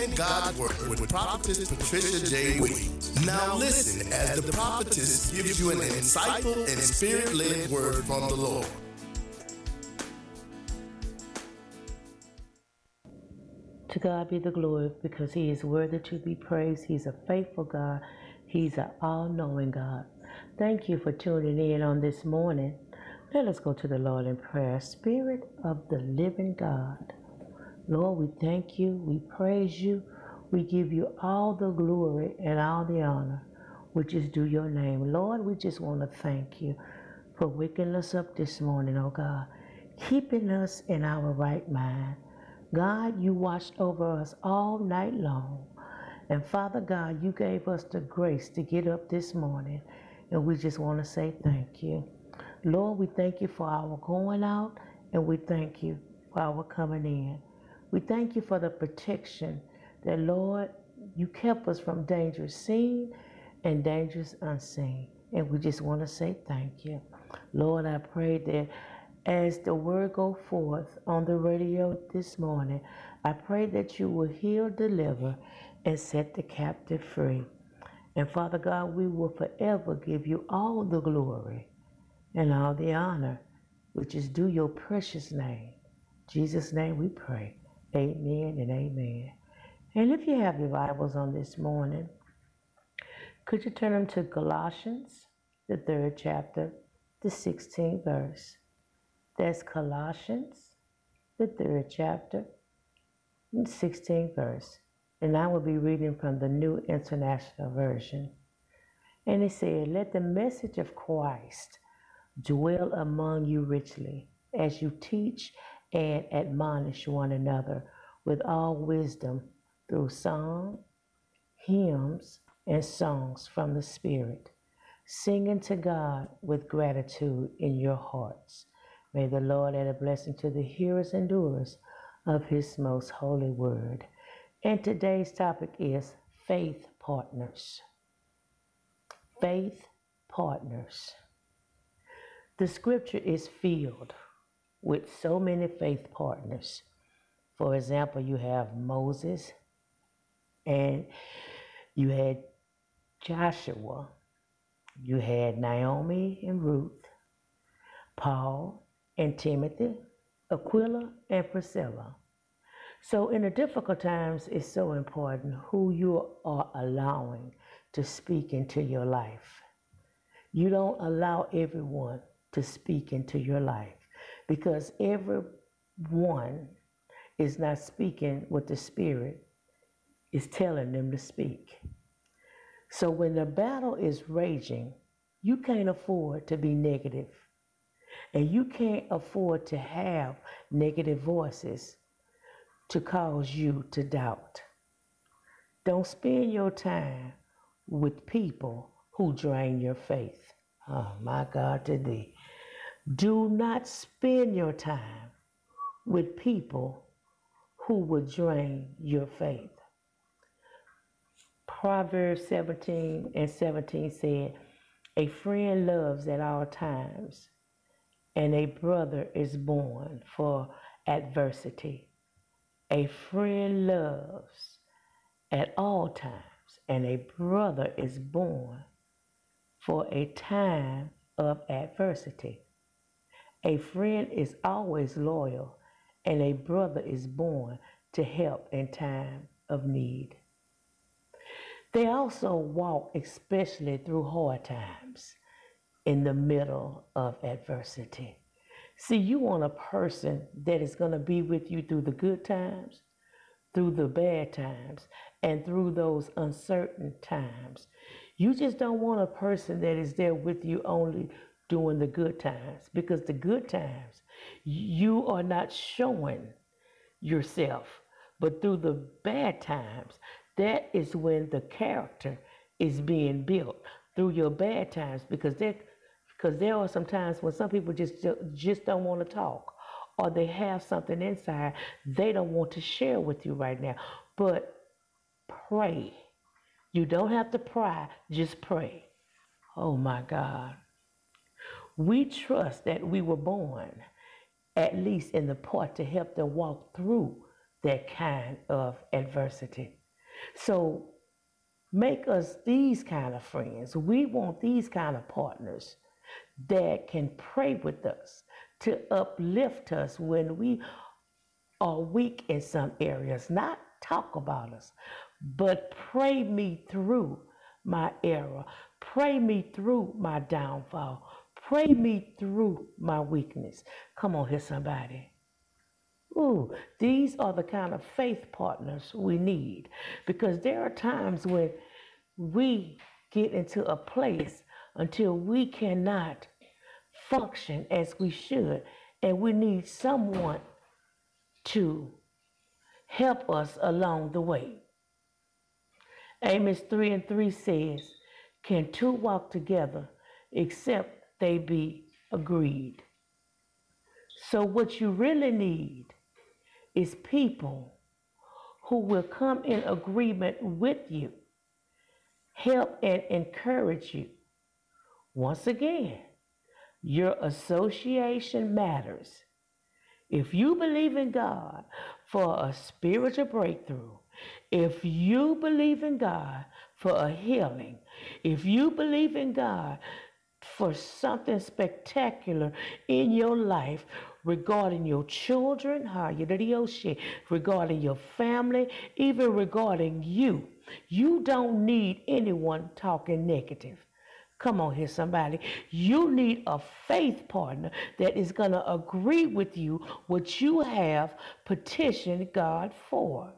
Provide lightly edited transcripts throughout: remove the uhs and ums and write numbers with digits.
Proclaiming God's Word with Prophetess Patricia J. Williams. Now listen as the prophetess gives you an insightful and spirit-led word from the Lord. To God be the glory, because He is worthy to be praised. He's a faithful God. He's an all-knowing God. Thank you for tuning in on this morning. Let us go to the Lord in prayer. Spirit of the living God, Lord, we thank you. We praise you. We give you all the glory and all the honor, which is due your name. Lord, we just want to thank you for waking us up this morning, oh God, keeping us in our right mind. God, you watched over us all night long. And Father God, you gave us the grace to get up this morning. And we just want to say thank you. Lord, we thank you for our going out, and we thank you for our coming in. We thank you for the protection that, Lord, you kept us from dangers seen and dangers unseen. And we just want to say thank you. Lord, I pray that as the word go forth on the radio this morning, I pray that you will heal, deliver, and set the captive free. And Father God, we will forever give you all the glory and all the honor, which is due your precious name. In Jesus' name we pray. Amen and amen. And if you have your Bibles on this morning, could you turn them to Colossians, the 3rd chapter, the 16th verse. That's Colossians, the 3rd chapter, the 16th verse. And I will be reading from the New International Version. And it said, let the message of Christ dwell among you richly, as you teach and admonish one another with all wisdom through song, hymns, and songs from the Spirit, singing to God with gratitude in your hearts. May the Lord add a blessing to the hearers and doers of his most holy word. And today's topic is faith partners. Faith partners. The scripture is filled with so many faith partners. For example, you have Moses, and you had Joshua, you had Naomi and Ruth, Paul and Timothy, Aquila and Priscilla. So in the difficult times, it's so important who you are allowing to speak into your life. You don't allow everyone to speak into your life, because everyone is not speaking what the Spirit is telling them to speak. So when the battle is raging, you can't afford to be negative, and you can't afford to have negative voices to cause you to doubt. Don't spend your time with people who drain your faith. Oh my God, today. Do not spend your time with people who would drain your faith. Proverbs 17:17 said, a friend loves at all times, and a brother is born for adversity. A friend loves at all times, and a brother is born for a time of adversity. A friend is always loyal, and a brother is born to help in time of need. They also walk especially through hard times in the middle of adversity. See, you want a person that is going to be with you through the good times, through the bad times, and through those uncertain times. You just don't want a person that is there with you only during the good times, because the good times, you are not showing yourself. But through the bad times, that is when the character is being built, through your bad times, because there are some times when some people just don't want to talk, or they have something inside they don't want to share with you right now. But pray. You don't have to pry, just pray. Oh my God. We trust that we were born, at least in the part, to help them walk through that kind of adversity. So make us these kind of friends. We want these kind of partners that can pray with us, to uplift us when we are weak in some areas, not talk about us, but pray me through my error. Pray me through my downfall. Pray me through my weakness. Come on here, somebody. Ooh, these are the kind of faith partners we need, because there are times when we get into a place until we cannot function as we should, and we need someone to help us along the way. Amos 3 and 3 says, can two walk together except they be agreed? So what you really need is people who will come in agreement with you, help and encourage you. Once again, your association matters. If you believe in God for a spiritual breakthrough, if you believe in God for a healing, if you believe in God for something spectacular in your life regarding your children, regarding your family, even regarding you, you don't need anyone talking negative. Come on here, somebody. You need a faith partner that is going to agree with you what you have petitioned God for.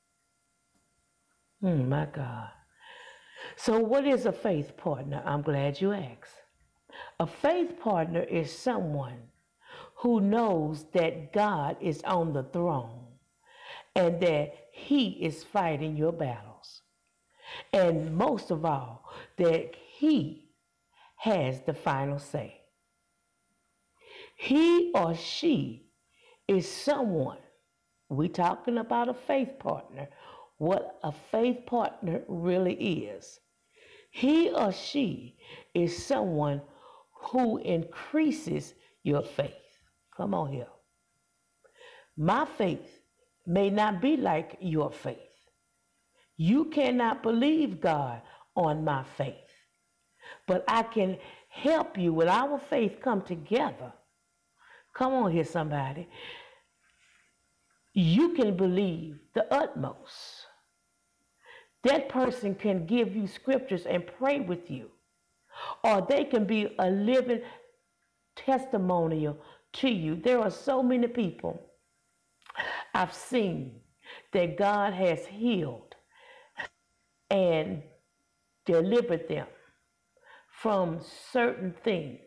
My God. So what is a faith partner? I'm glad you asked. A faith partner is someone who knows that God is on the throne and that he is fighting your battles. And most of all, that he has the final say. He or she is someone, we talking about a faith partner, what a faith partner really is. He or she is someone who increases your faith. Come on here. My faith may not be like your faith. You cannot believe God on my faith. But I can help you with our faith come together. Come on here, somebody. You can believe the utmost. That person can give you scriptures and pray with you. Or they can be a living testimonial to you. There are so many people I've seen that God has healed and delivered them from certain things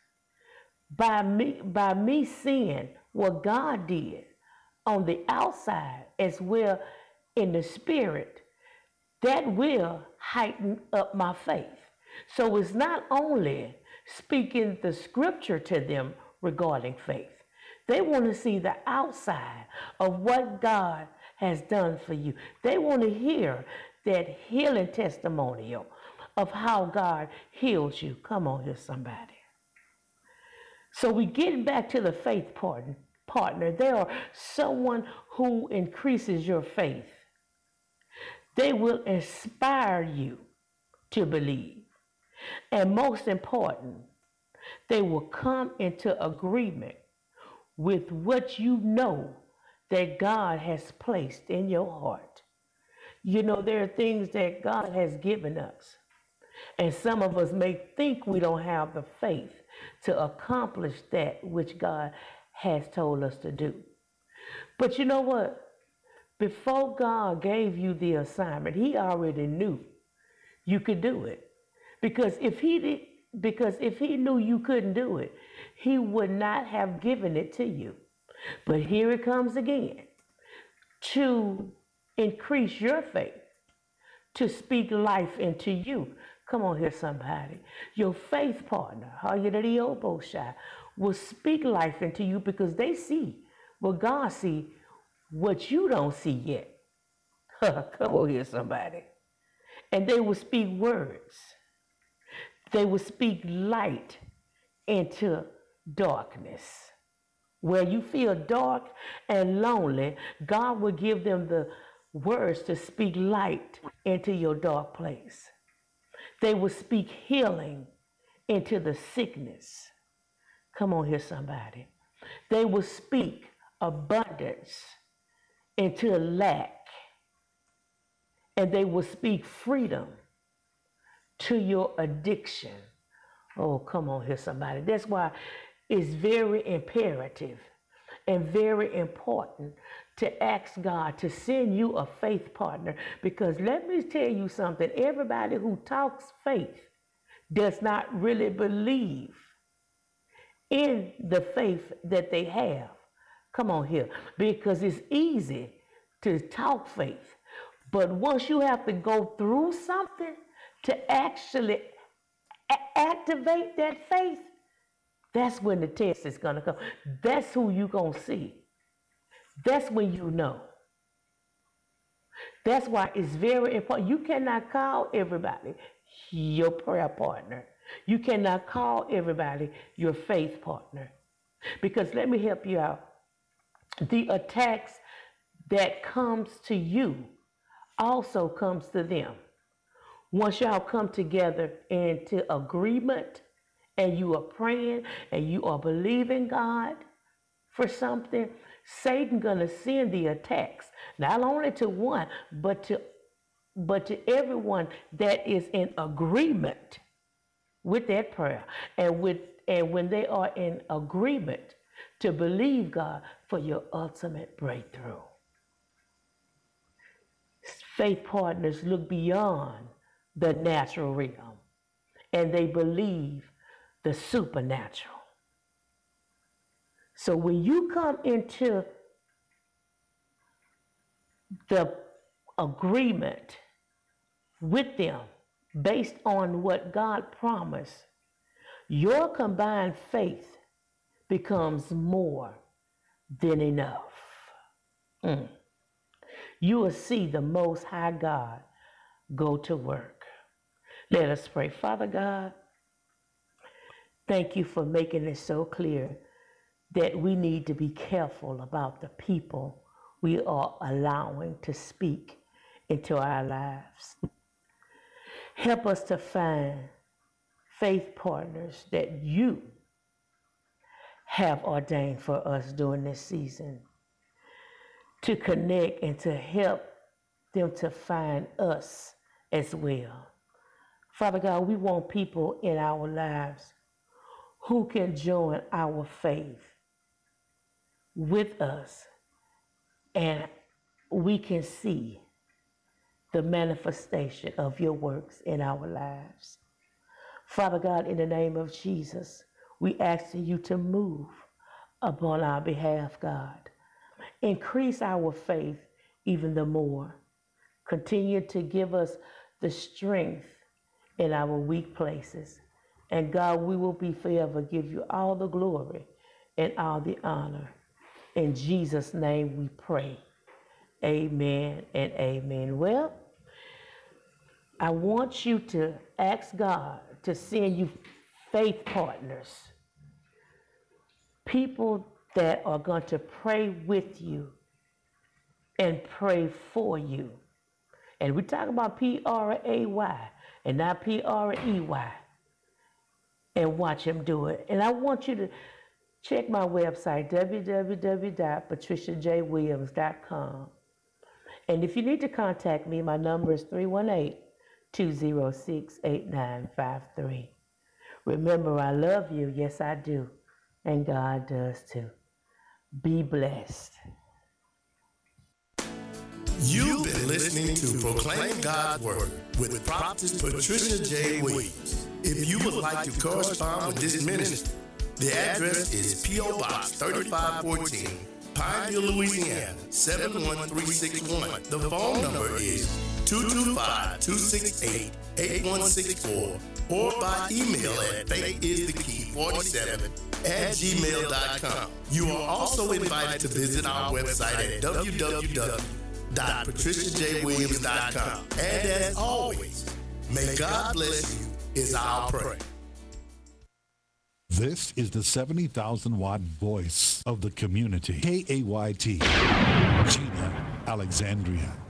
by me seeing what God did on the outside as well in the spirit. That will heighten up my faith. So it's not only speaking the scripture to them regarding faith. They want to see the outside of what God has done for you. They want to hear that healing testimonial of how God healed you. Come on here, somebody. So we get back to the faith partner. They are someone who increases your faith. They will inspire you to believe. And most important, they will come into agreement with what you know that God has placed in your heart. You know, there are things that God has given us. And some of us may think we don't have the faith to accomplish that which God has told us to do. But you know what? Before God gave you the assignment, he already knew you could do it. Because if he knew you couldn't do it, he would not have given it to you. But here it comes again. To increase your faith, to speak life into you. Come on here, somebody. Your faith partner, will speak life into you because they see what God see, what you don't see yet. Come on here, somebody. And they will speak words. They will speak light into darkness. where you feel dark and lonely, God will give them the words to speak light into your dark place. They will speak healing into the sickness. Come on here, somebody. They will speak abundance into lack. And they will speak freedom to your addiction. Oh, come on here, somebody. That's why it's very imperative and very important to ask God to send you a faith partner. Because let me tell you something, everybody who talks faith does not really believe in the faith that they have. Come on here, because it's easy to talk faith. But once you have to go through something to actually activate that faith, that's when the test is going to come. That's who you're going to see. That's when you know. That's why it's very important. You cannot call everybody your prayer partner. You cannot call everybody your faith partner. Because let me help you out. The attacks that comes to you also comes to them. Once y'all come together into agreement and you are praying and you are believing God for something, Satan gonna send the attacks, not only to one, but to everyone that is in agreement with that prayer and when they are in agreement to believe God for your ultimate breakthrough. Faith partners look beyond the natural realm and they believe the supernatural. So when you come into the agreement with them based on what God promised, your combined faith becomes more than enough. You will see the Most High God go to work. Let us pray. Father God, thank you for making it so clear that we need to be careful about the people we are allowing to speak into our lives. Help us to find faith partners that you have ordained for us during this season, to connect and to help them to find us as well. Father God, we want people in our lives who can join our faith with us and we can see the manifestation of your works in our lives. Father God, in the name of Jesus, we ask you to move upon our behalf, God. Increase our faith even the more. Continue to give us the strength in our weak places. And God, we will be forever give you all the glory and all the honor. In Jesus' name we pray. Amen and amen. Well, I want you to ask God to send you faith partners, people that are going to pray with you and pray for you. And we talk about P-R-A-Y and not P-R-E-Y. And watch him do it. And I want you to check my website, www.patriciajwilliams.com. And if you need to contact me, my number is 318-206-8953. Remember, I love you. Yes, I do. And God does too. Be blessed. You've been listening to Proclaim God's Word with Prophetess Patricia J. Williams. If you would like to correspond with this ministry, the address is P.O. Box 3514, Pineville, Louisiana, 71361. The phone number is 225-268-8164 or by email at faithisthekey47@gmail.com. You are also invited to visit our website at www.patriciajwilliams.com. And as always, may God bless you is our prayer. This is the 70,000 watt voice of the community. KAYT, Gina, Alexandria.